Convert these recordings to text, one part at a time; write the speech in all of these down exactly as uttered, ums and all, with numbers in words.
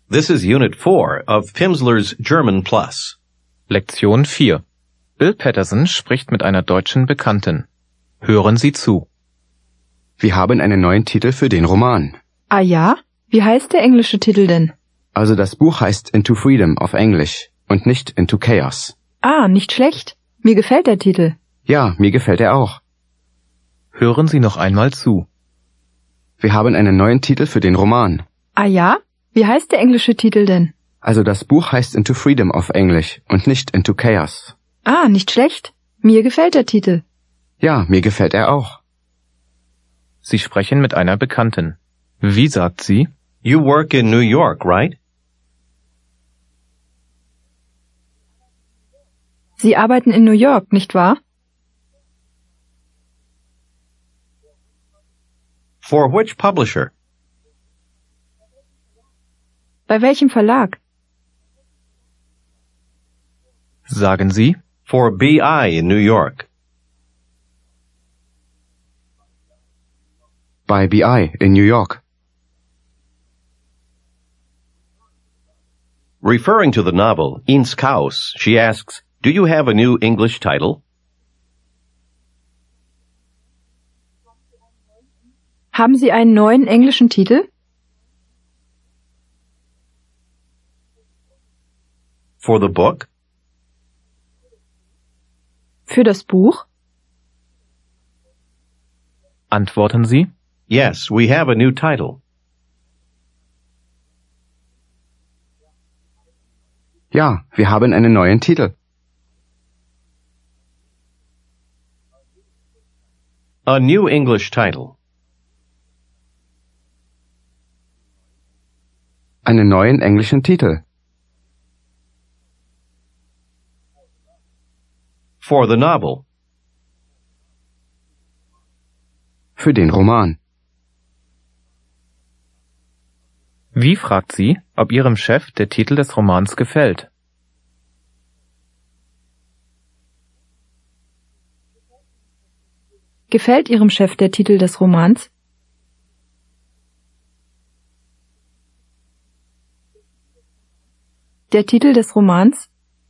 This is Unit four of Pimsleur's German Plus. Lektion vier. Bill Patterson spricht mit einer deutschen Bekannten. Hören Sie zu. Wir haben einen neuen Titel für den Roman. Ah ja? Wie heißt der englische Titel denn? Also das Buch heißt Into Freedom auf Englisch und nicht Into Chaos. Ah, nicht schlecht. Mir gefällt der Titel. Ja, mir gefällt er auch. Hören Sie noch einmal zu. Wir haben einen neuen Titel für den Roman. Ah ja? Wie heißt der englische Titel denn? Also das Buch heißt Into Freedom auf Englisch und nicht Into Chaos. Ah, nicht schlecht. Mir gefällt der Titel. Ja, mir gefällt er auch. Sie sprechen mit einer Bekannten. Wie sagt sie? You work in New York, right? Sie arbeiten in New York, nicht wahr? For which publisher? Bei welchem Verlag? Sagen Sie? For B I in New York. Bei B I in New York. Referring to the novel Ins Chaos, she asks, do you have a new English title? Haben Sie einen neuen englischen Titel? For the book? Für das Buch? Antworten Sie? Yes, we have a new title. Ja, wir haben einen neuen Titel. A new English title. Einen neuen englischen Titel. For the novel. Für den Roman. Wie fragt sie, ob Ihrem Chef der Titel des Romans gefällt? Gefällt Ihrem Chef der Titel des Romans? Der Titel des Romans?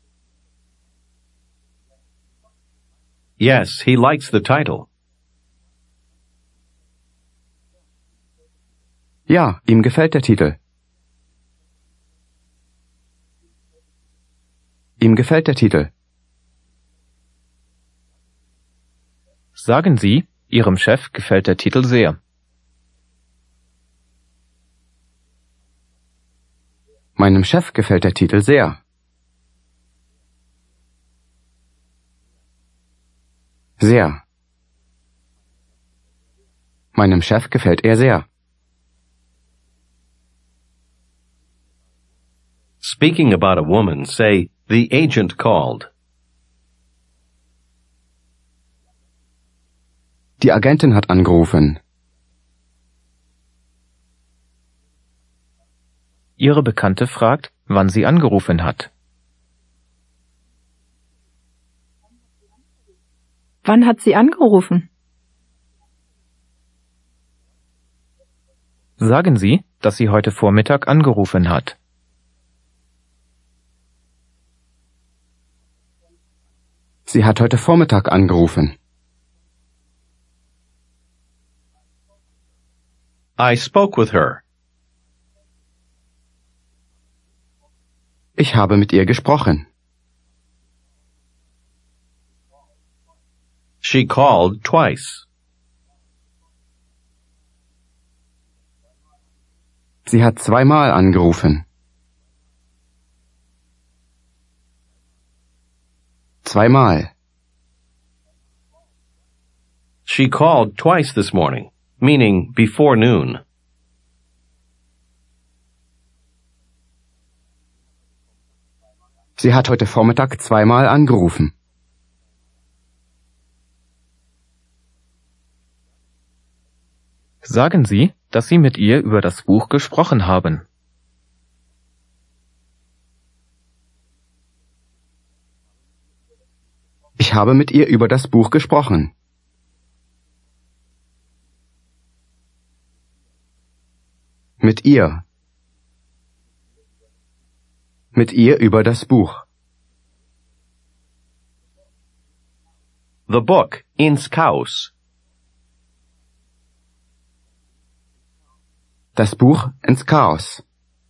Yes, he likes the title. Ja, ihm gefällt der Titel. Ihm gefällt der Titel. Sagen Sie, Ihrem Chef gefällt der Titel sehr. Meinem Chef gefällt der Titel sehr. Sehr. Meinem Chef gefällt er sehr. Speaking about a woman, say, the agent called. Die Agentin hat angerufen. Ihre Bekannte fragt, wann sie angerufen hat. Wann hat sie angerufen? Sagen Sie, dass sie heute Vormittag angerufen hat. Sie hat heute Vormittag angerufen. I spoke with her. Ich habe mit ihr gesprochen. She called twice. Sie hat zweimal angerufen. Zweimal. She called twice this morning, meaning before noon. Sie hat heute Vormittag zweimal angerufen. Sagen Sie, dass Sie mit ihr über das Buch gesprochen haben. Ich habe mit ihr über das Buch gesprochen. Mit ihr. mit ihr über das Buch. The book, ins Chaos. Das Buch ins Chaos.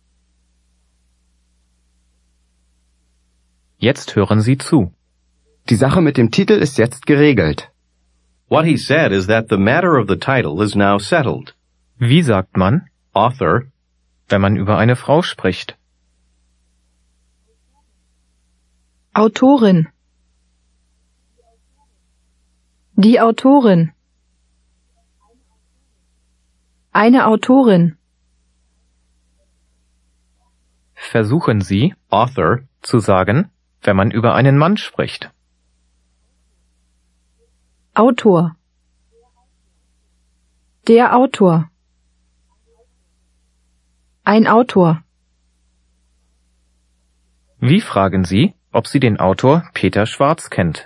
Jetzt hören Sie zu. Die Sache mit dem Titel ist jetzt geregelt. What he said is that the matter of the title is now settled. Wie sagt man, Author, wenn man über eine Frau spricht? Autorin. Die Autorin. Eine Autorin. Versuchen Sie, author, zu sagen, wenn man über einen Mann spricht. Autor. Der Autor. Ein Autor. Wie fragen Sie, ob Sie den Autor Peter Schwarz kennt?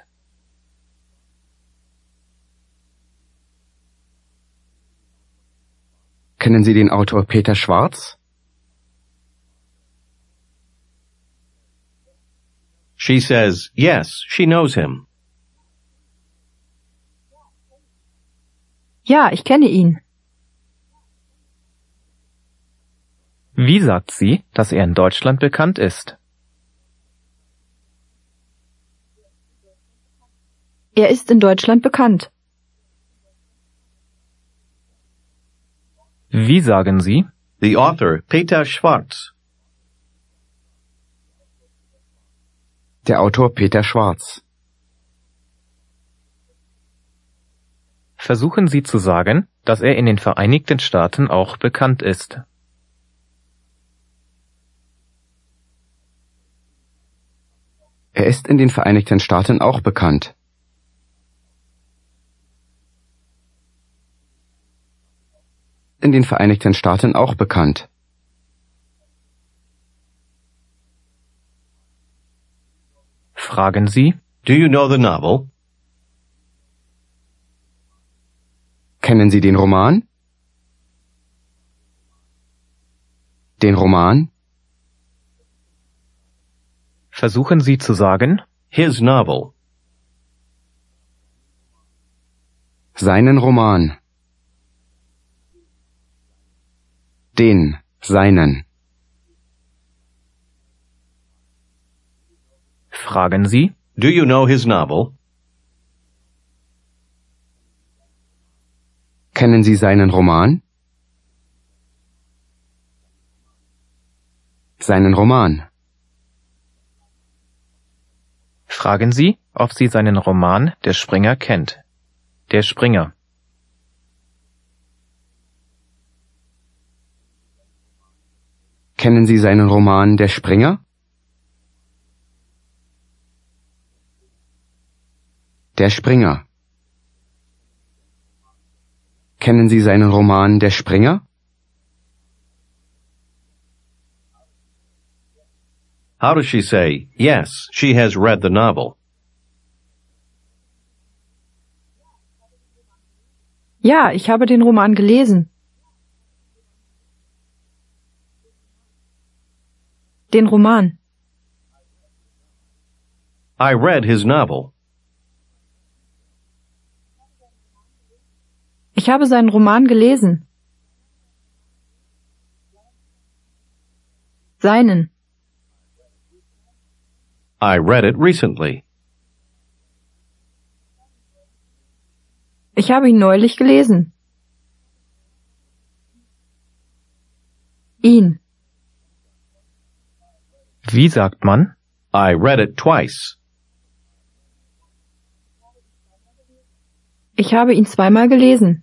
Kennen Sie den Autor Peter Schwarz? She says, yes, she knows him. Ja, ich kenne ihn. Wie sagt sie, dass er in Deutschland bekannt ist? Er ist in Deutschland bekannt. Wie sagen Sie, The author, Peter Schwarz. Der Autor Peter Schwarz. versuchen Sie zu sagen, dass er in den Vereinigten Staaten auch bekannt ist? Er ist in den Vereinigten Staaten auch bekannt. In den Vereinigten Staaten auch bekannt. Fragen Sie, Do you know the novel? Kennen Sie den Roman? Den Roman? versuchen Sie zu sagen, His novel. Seinen Roman. Den, seinen. fragen Sie, Do you know his novel? Kennen Sie seinen Roman? Seinen Roman. fragen Sie, ob sie seinen Roman Der Springer kennt. Der Springer. Kennen Sie seinen Roman Der Springer? Der Springer. Kennen Sie seinen Roman Der Springer? How does she say, yes, she has read the novel? Ja, ich habe den Roman gelesen. Den Roman. I read his novel. Ich habe seinen Roman gelesen. Seinen. I read it recently. Ich habe ihn neulich gelesen. Ihn. Wie sagt man, I read it twice. Ich habe ihn zweimal gelesen.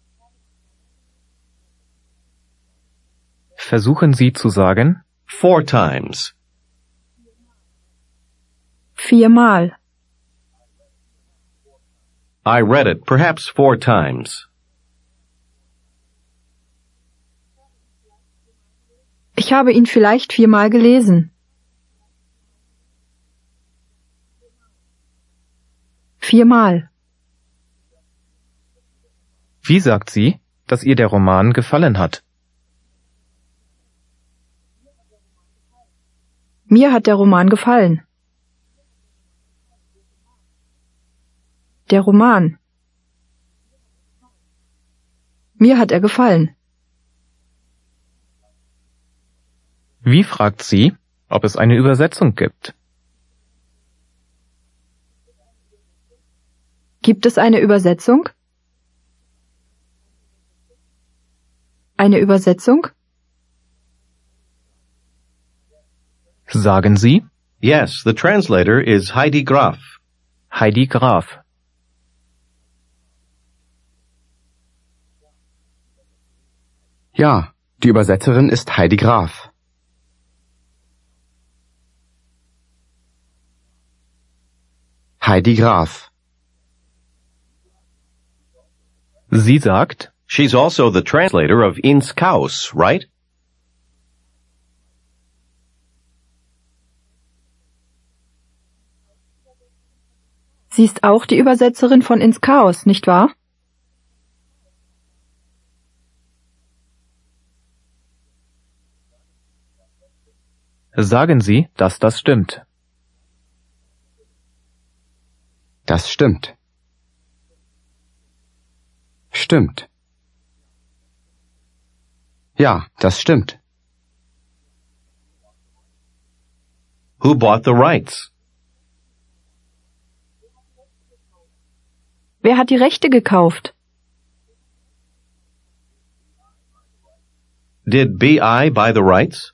versuchen Sie zu sagen, Four times. Viermal. I read it perhaps four times. Ich habe ihn vielleicht viermal gelesen. Viermal. wie sagt sie, dass ihr der Roman gefallen hat? Mir hat der Roman gefallen. Der Roman. Mir hat er gefallen. Wie fragt sie, ob es eine Übersetzung gibt? Gibt es eine Übersetzung? Eine Übersetzung? Sagen Sie, Yes, the translator is Heidi Graf. Heidi Graf. Ja, die Übersetzerin ist Heidi Graf. Heidi Graf. Sie sagt, She's also the translator of Ins Chaos, right? Sie ist auch die Übersetzerin von Ins Chaos, nicht wahr? sagen Sie, dass das stimmt. Das stimmt. Stimmt. Ja, das stimmt. Who bought the rights? Wer hat die Rechte gekauft? Did B I buy the rights?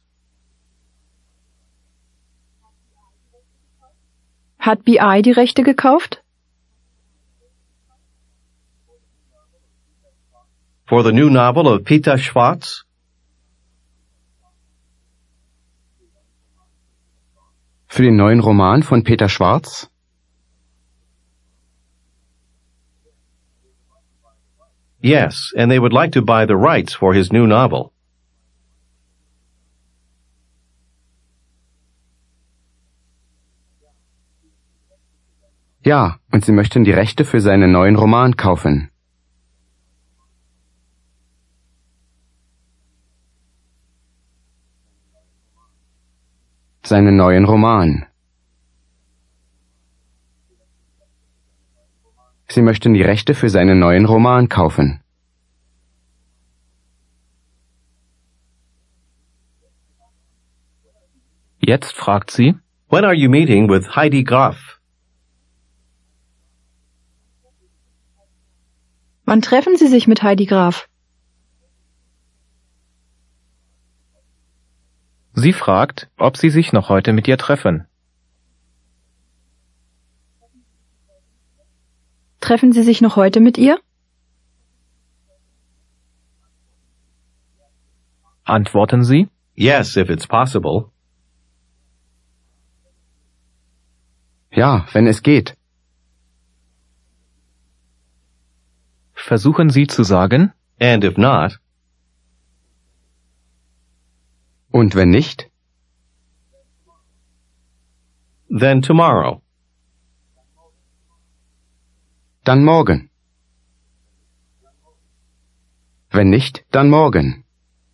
Hat B I die Rechte gekauft? For the new novel of Peter Schwartz? Für den neuen Roman von Peter Schwartz? Yes, and they would like to buy the rights for his new novel. Ja, und sie möchten die Rechte für seinen neuen Roman kaufen. Seinen neuen Roman. Sie möchten die Rechte für seinen neuen Roman kaufen. Jetzt fragt sie, When are you meeting with Heidi Graf? Wann treffen Sie sich mit Heidi Graf? sie fragt, ob sie sich noch heute mit ihr treffen. Treffen Sie sich noch heute mit ihr? Antworten Sie, Yes, if it's possible. Ja, wenn es geht. versuchen Sie zu sagen, And if not, Und wenn nicht? then tomorrow. Dann morgen. Wenn nicht, dann morgen.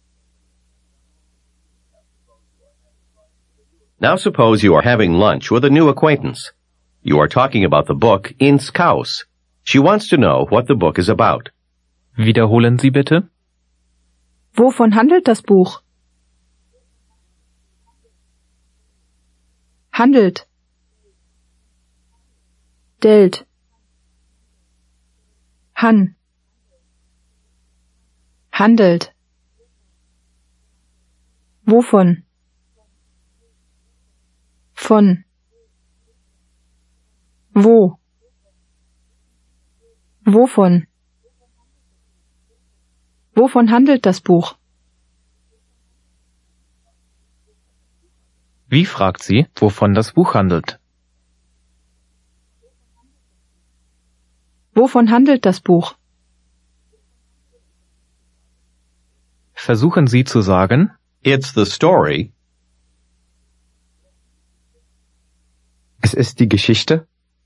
Now suppose you are having lunch with a new acquaintance. You are talking about the book Ins Chaos. She wants to know what the book is about. wiederholen Sie bitte. Wovon handelt das Buch? Handelt. Delt. Han. Handelt. Wovon? Von. Wo? Wovon? Wovon handelt das Buch? Wie fragt sie, wovon das Buch handelt? Wovon handelt das Buch? Versuchen Sie zu sagen, It's the story Es ist die Geschichte.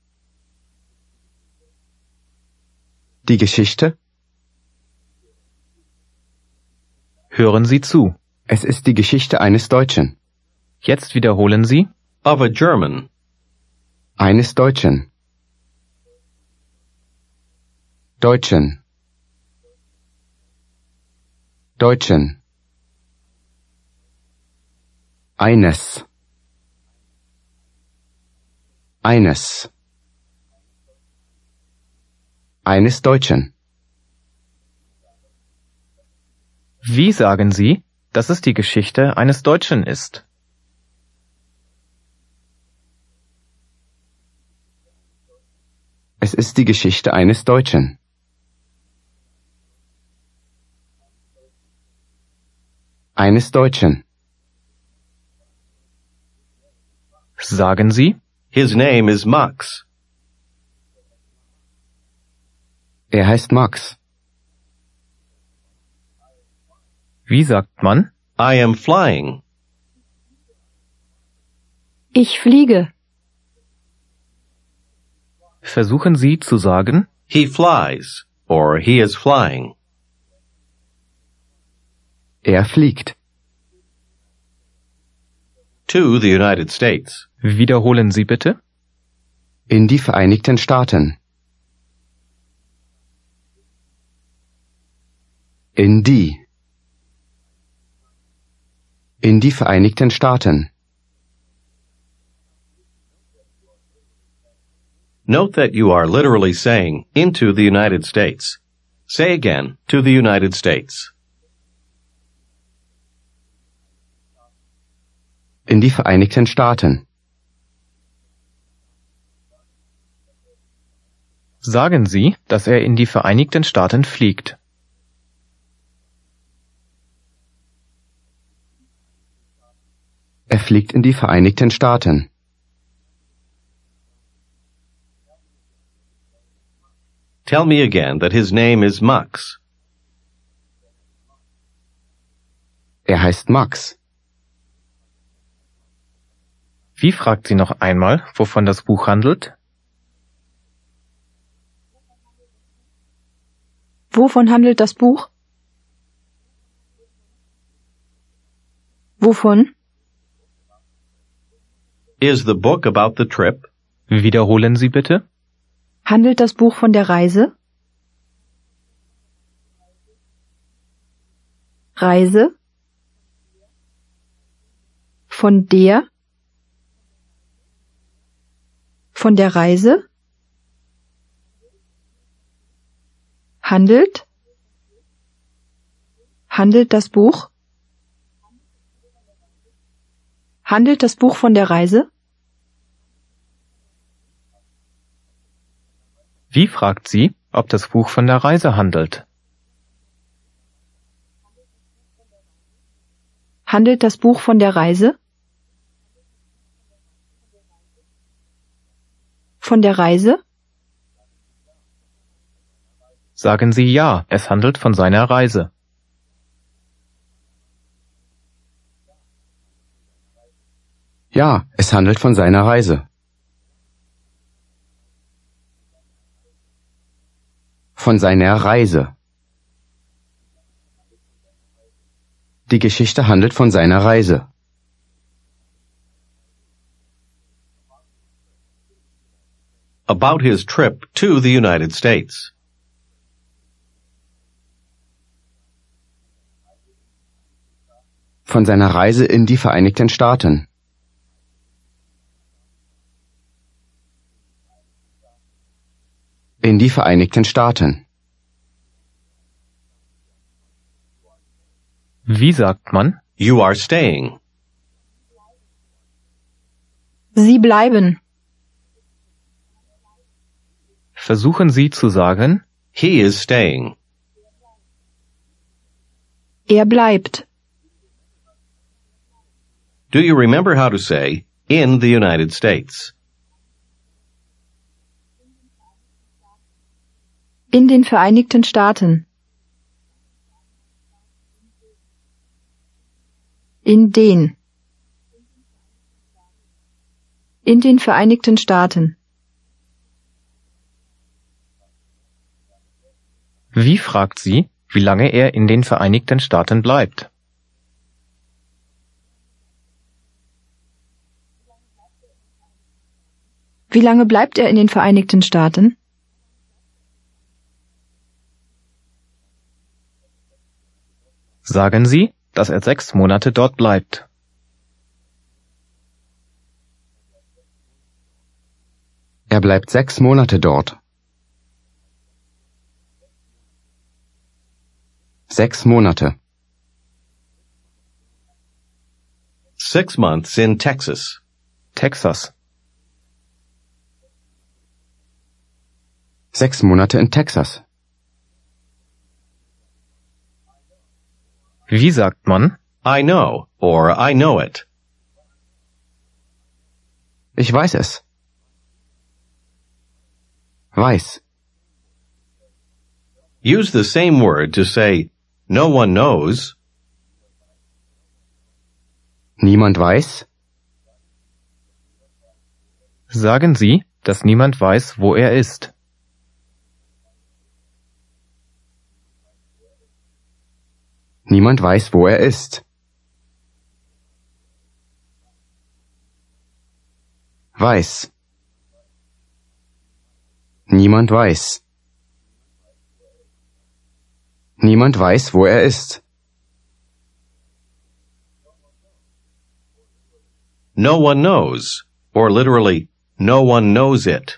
Die Geschichte. hören Sie zu. Es ist die Geschichte eines Deutschen. Jetzt wiederholen Sie. Of a German. Eines Deutschen. Deutschen. Deutschen. Eines. Eines. Eines Deutschen. Wie sagen Sie, dass es die Geschichte eines Deutschen ist? Es ist die Geschichte eines Deutschen. Eines Deutschen. Sagen Sie, His name is Max. Er heißt Max. wie sagt man? I am flying. Ich fliege. Versuchen Sie zu sagen, He flies, or he is flying. Er fliegt. To the United States. wiederholen Sie bitte. In die Vereinigten Staaten. In die. In die Vereinigten Staaten. Note that you are literally saying, into the United States. Say again, to the United States. In die Vereinigten Staaten. Sagen Sie, dass er in die Vereinigten Staaten fliegt. Er fliegt in die Vereinigten Staaten. Tell me again that his name is Max. Er heißt Max. Wie fragt sie noch einmal, wovon das Buch handelt? Wovon handelt das Buch? Wovon? Is the book about the trip? Wiederholen Sie bitte. Handelt das Buch von der Reise? Reise? Von der? Von der Reise? Handelt? Handelt das Buch? Handelt das Buch von der Reise? Wie fragt sie, ob das Buch von der Reise handelt? Handelt das Buch von der Reise? Von der Reise? Sagen Sie ja, es handelt von seiner Reise. Ja, es handelt von seiner Reise. Von seiner Reise. Die Geschichte handelt von seiner Reise. About his trip to the United States. Von seiner Reise in die Vereinigten Staaten. In die Vereinigten Staaten. Wie sagt man? You are staying. Sie bleiben. Versuchen Sie zu sagen, He is staying. Er bleibt. Do you remember how to say, in the United States? In den Vereinigten Staaten. In den. In den Vereinigten Staaten. wie fragt sie, wie lange er in den Vereinigten Staaten bleibt? Wie lange bleibt er in den Vereinigten Staaten? Sagen Sie, dass er sechs Monate dort bleibt. Er bleibt sechs Monate dort. Sechs Monate. Six months in Texas. Texas. Sechs Monate in Texas. Wie sagt man? I know, or I know it. Ich weiß es. Weiß. Use the same word to say, no one knows. Niemand weiß. Sagen Sie, dass niemand weiß, wo er ist. Niemand weiß, wo er ist. Weiß. Niemand weiß. Niemand weiß, wo er ist. No one knows, or literally, no one knows it.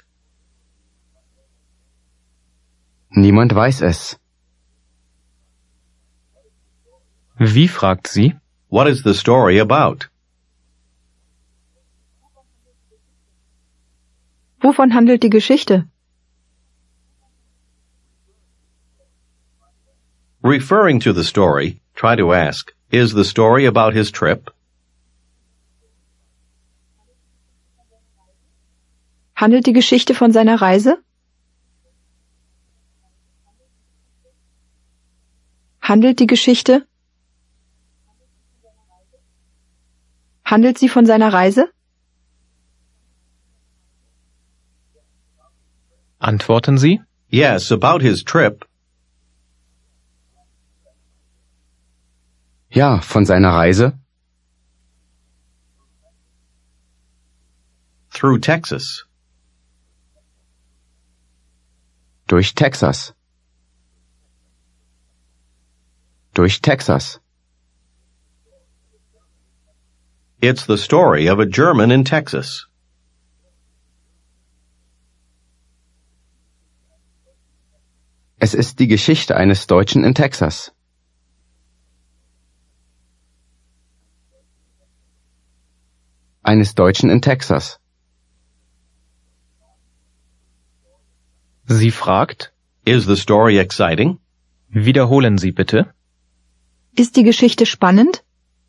Niemand weiß es. Wie fragt sie? What is the story about? Wovon handelt die Geschichte? Referring to the story, try to ask, is the story about his trip? Handelt die Geschichte von seiner Reise? Handelt die Geschichte? Handelt sie von seiner Reise? Antworten Sie? Yes, about his trip. Ja, von seiner Reise. Through Texas. Durch Texas. Durch Texas. It's the story of a German in Texas. Es ist die Geschichte eines Deutschen in Texas. Eines Deutschen in Texas. Sie fragt? Is the story exciting? Wiederholen Sie bitte. Ist die Geschichte spannend?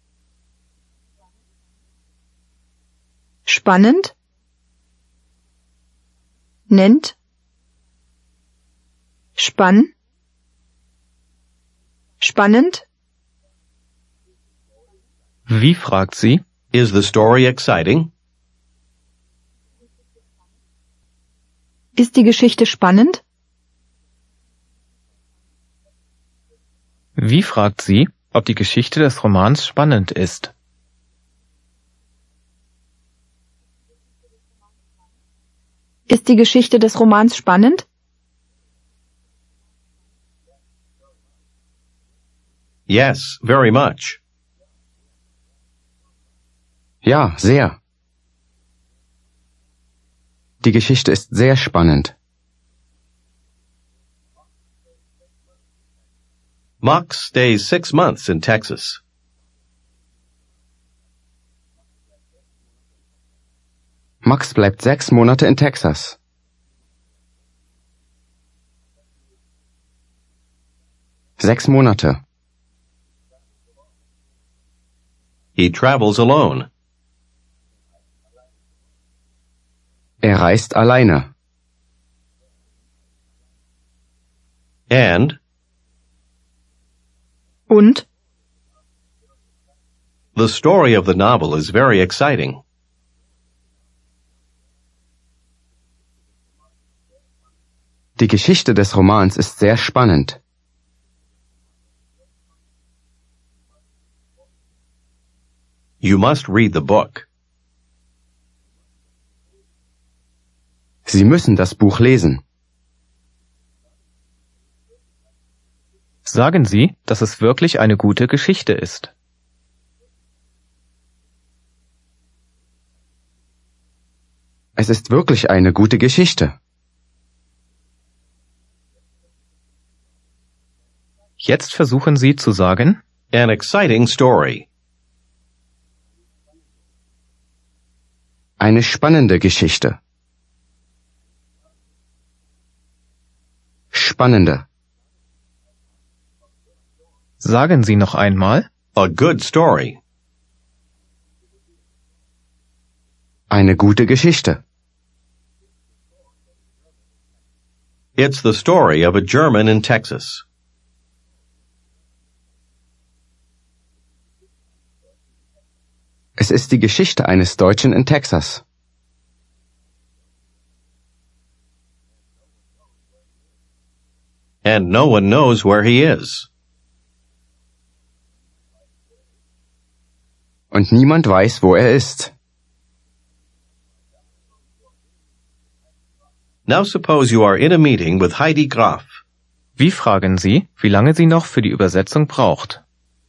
Spannend? Nennt? Spann? Spannend? Wie fragt sie? Is the story exciting? Ist die Geschichte spannend? Wie fragt sie, ob die Geschichte des Romans spannend ist? Ist die Geschichte des Romans spannend? Yes, very much. Ja, sehr. Die Geschichte ist sehr spannend. Max stays six months in Texas. Max bleibt sechs Monate in Texas. Sechs Monate. He travels alone. Er reist alleine. And Und? the story of the novel is very exciting. Die Geschichte des Romans ist sehr spannend. You must read the book. Sie müssen das Buch lesen. Sagen Sie, dass es wirklich eine gute Geschichte ist. Es ist wirklich eine gute Geschichte. Jetzt versuchen Sie zu sagen, An exciting story. Eine spannende Geschichte. Spannende. sagen Sie noch einmal, A good story. Eine gute Geschichte. It's the story of a German in Texas. Es ist die Geschichte eines Deutschen in Texas. And no one knows where he is. Und niemand weiß, wo er ist. Now suppose you are in a meeting with Heidi Graf. wie fragen Sie, wie lange sie noch für die Übersetzung braucht?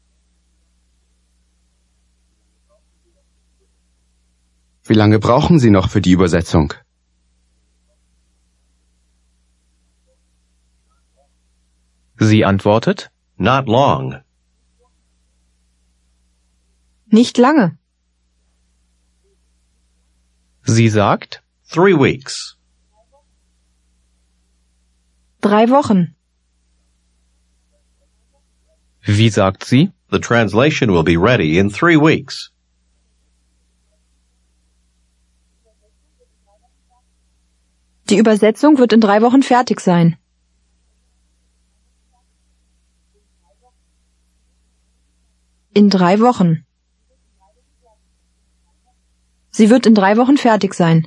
Wie lange brauchen Sie noch für die Übersetzung? Sie antwortet, Not long. Nicht lange. sie sagt, Three weeks. Drei Wochen. wie sagt sie, The translation will be ready in three weeks. Die Übersetzung wird in drei Wochen fertig sein. In drei Wochen. Sie wird in drei Wochen fertig sein.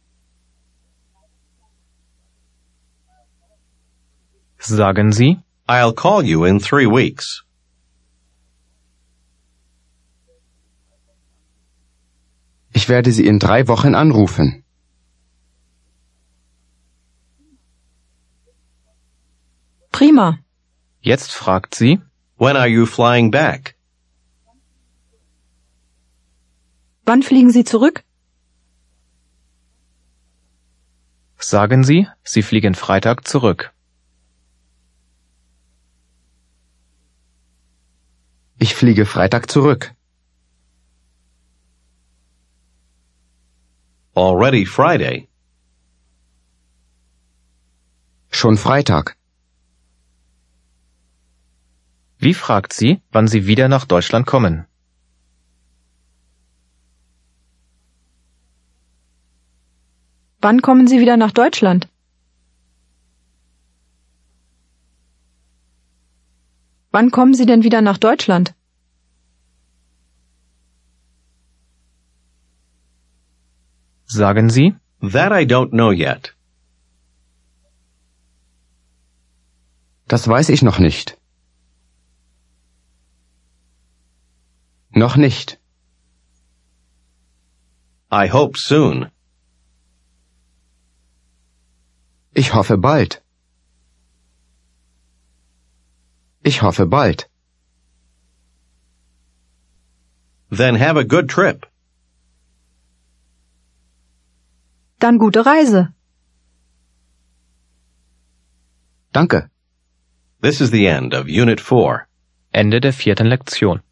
sagen Sie, I'll call you in three weeks. Ich werde Sie in drei Wochen anrufen. Prima. jetzt fragt sie, When are you flying back? Wann fliegen Sie zurück? sagen Sie, Sie fliegen Freitag zurück. Ich fliege Freitag zurück. Already Friday. Schon Freitag. Wie fragt sie, wann sie wieder nach Deutschland kommen? Wann kommen Sie wieder nach Deutschland? Wann kommen Sie denn wieder nach Deutschland? Sagen Sie, That I don't know yet. Das weiß ich noch nicht. Noch nicht. I hope soon. Ich hoffe bald. Ich hoffe bald. Then have a good trip. Dann gute Reise. Danke. This is the end of Unit four. Ende der vierten Lektion.